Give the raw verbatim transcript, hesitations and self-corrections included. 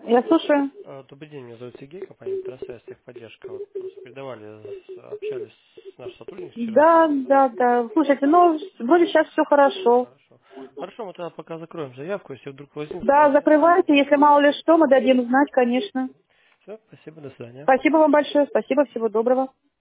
Я слушаю. А, Добрый день, меня зовут Сергей, компания Трансфер, техподдержка. Вот просто передавали, с- общались с нашим сотрудником вчера. Да, да, да. Слушайте, ну, вроде сейчас все хорошо. Хорошо. Хорошо, мы тогда пока закроем заявку, если вдруг возникнут Да, вопросы. закрывайте. Если мало ли что, мы дадим знать, конечно. Все, спасибо, до свидания. Спасибо вам большое. Спасибо, всего доброго.